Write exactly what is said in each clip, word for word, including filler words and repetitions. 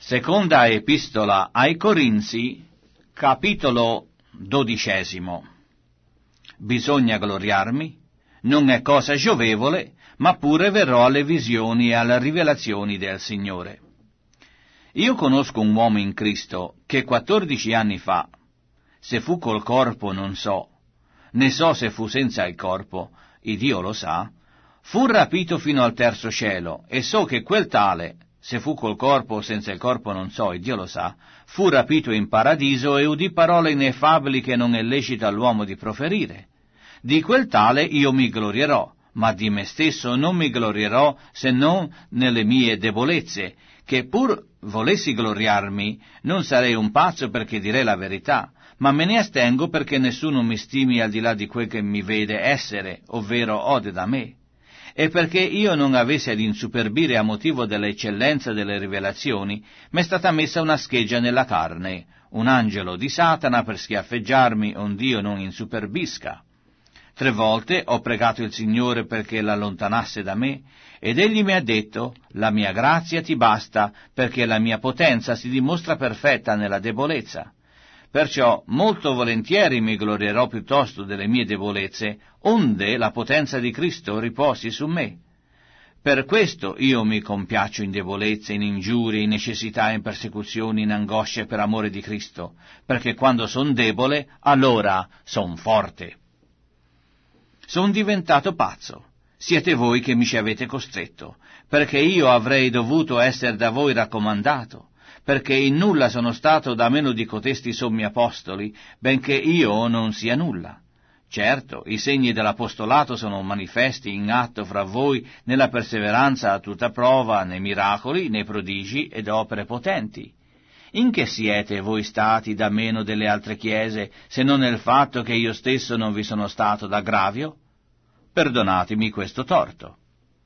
Seconda epistola ai Corinzi, capitolo dodicesimo. Bisogna gloriarmi, non è cosa giovevole, ma pure verrò alle visioni e alle rivelazioni del Signore. Io conosco un uomo in Cristo che quattordici anni fa, se fu col corpo non so, né so se fu senza il corpo, e Dio lo sa, fu rapito fino al terzo cielo, e so che quel tale, se fu col corpo o senza il corpo non so, e Dio lo sa, fu rapito in paradiso e udì parole ineffabili che non è lecito all'uomo di proferire. Di quel tale io mi glorierò, ma di me stesso non mi glorierò se non nelle mie debolezze, che pur volessi gloriarmi, non sarei un pazzo perché direi la verità, ma me ne astengo perché nessuno mi stimi al di là di quel che mi vede essere, ovvero ode da me. E perché io non avessi ad insuperbire a motivo dell'eccellenza delle rivelazioni, m'è stata messa una scheggia nella carne, un angelo di Satana per schiaffeggiarmi, ond'io non insuperbisca. Tre volte ho pregato il Signore perché l'allontanasse da me, ed egli mi ha detto, la mia grazia ti basta, perché la mia potenza si dimostra perfetta nella debolezza. Perciò molto volentieri mi glorierò piuttosto delle mie debolezze, onde la potenza di Cristo riposi su me. Per questo io mi compiaccio in debolezze, in ingiurie, in necessità, in persecuzioni, in angosce per amore di Cristo, perché quando son debole, allora son forte. Son diventato pazzo, siete voi che mi ci avete costretto, perché io avrei dovuto essere da voi raccomandato, perché in nulla sono stato da meno di cotesti sommi apostoli, benché io non sia nulla. Certo, i segni dell'apostolato sono manifesti in atto fra voi nella perseveranza a tutta prova, nei miracoli, nei prodigi ed opere potenti. In che siete voi stati da meno delle altre chiese, se non nel fatto che io stesso non vi sono stato d'aggravio? Perdonatemi questo torto.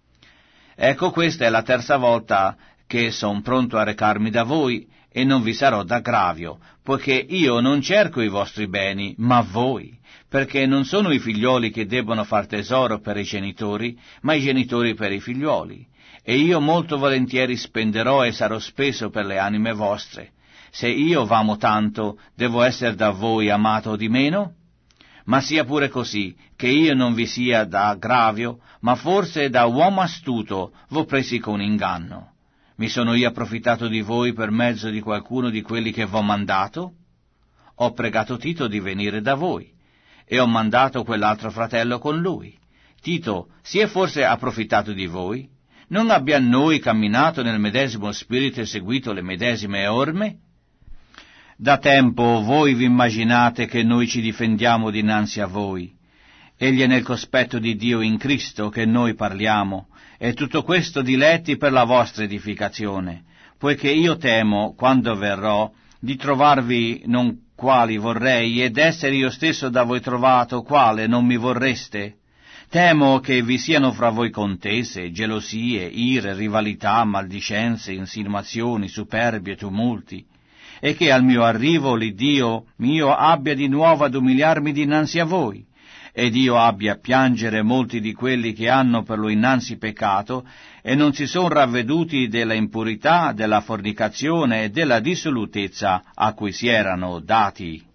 Ecco, questa è la terza volta che son pronto a recarmi da voi, e non vi sarò d'aggravio, poiché io non cerco i vostri beni, ma voi, perché non sono i figlioli che debbono far tesoro per i genitori, ma i genitori per i figlioli, e io molto volentieri spenderò e sarò speso per le anime vostre. Se io v'amo tanto, devo essere da voi amato di meno? Ma sia pure così, che io non vi sia da aggravio, ma forse da uomo astuto v'ho presi con inganno. Mi sono io approfittato di voi per mezzo di qualcuno di quelli che v'ho mandato? Ho pregato Tito di venire da voi, e ho mandato quell'altro fratello con lui. Tito si è forse approfittato di voi? Non abbia noi camminato nel medesimo spirito e seguito le medesime orme? Da tempo voi vi immaginate che noi ci difendiamo dinanzi a voi. Egli è nel cospetto di Dio in Cristo che noi parliamo, e tutto questo diletti per la vostra edificazione, poiché io temo, quando verrò, di trovarvi non quali vorrei, ed essere io stesso da voi trovato quale non mi vorreste. Temo che vi siano fra voi contese, gelosie, ire, rivalità, maldicenze, insinuazioni, superbie, tumulti, e che al mio arrivo l'Iddio mio abbia di nuovo ad umiliarmi dinanzi a voi, ed io abbia a piangere molti di quelli che hanno per lo innanzi peccato e non si son ravveduti della impurità, della fornicazione e della dissolutezza a cui si erano dati.